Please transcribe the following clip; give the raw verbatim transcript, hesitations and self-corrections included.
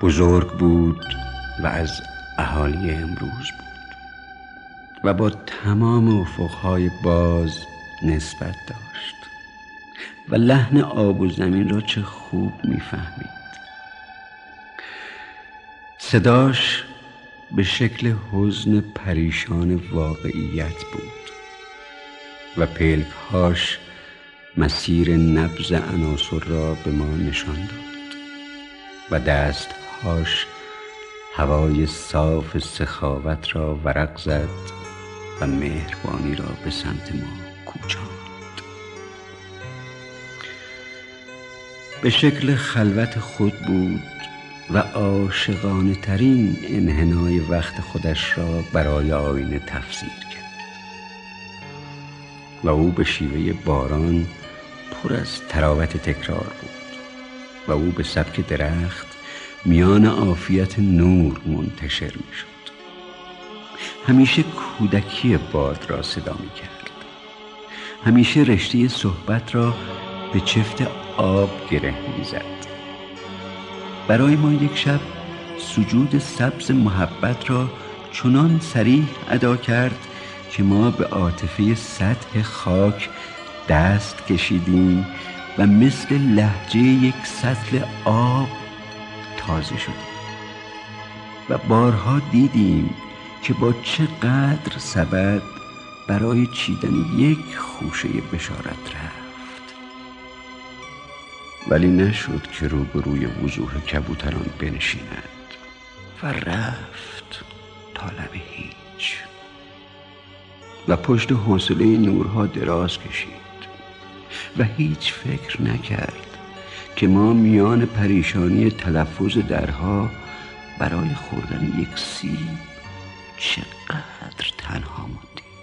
بزرگ بود و از اهالی امروز بود و با تمام افقهای باز نسبت داشت و لحن آب و زمین را چه خوب میفهمید. صداش به شکل حزن پریشان واقعیت بود و پلکهاش مسیر نبض عناصر را به ما نشان داد و دستهاش هوای صاف سخاوت را ورق زد و مهربانی را به سمت ما کوچاند. به شکل خلوت خود بود و عاشقانه ترین انحنای وقت خودش را برای آینه تفسیر کرد و او به شیوه باران پر از تراوت تکرار بود و او به سبک درخت میان عافیت نور منتشر می شد. همیشه کودکی باد را صدا می کرد. همیشه رشته صحبت را به چفت آب گره می زد. برای ما یک شب سجود سبز محبت را چنان صریح ادا کرد که ما به عاطفه سطح خاک دست کشیدیم و مثل لهجه یک سطل آب تازه شدیم و بارها دیدیم که با چقدر سبد برای چیدن یک خوشه بشارت رفت، ولی نشد که روبروی وضوح کبوتران بنشیند و رفت تا لب هیچ و پشت حوصله نورها دراز کشید و هیچ فکر نکرد که ما میان پریشانی تلفظ درها برای خوردن یک سیب چقدر تنها موندیم.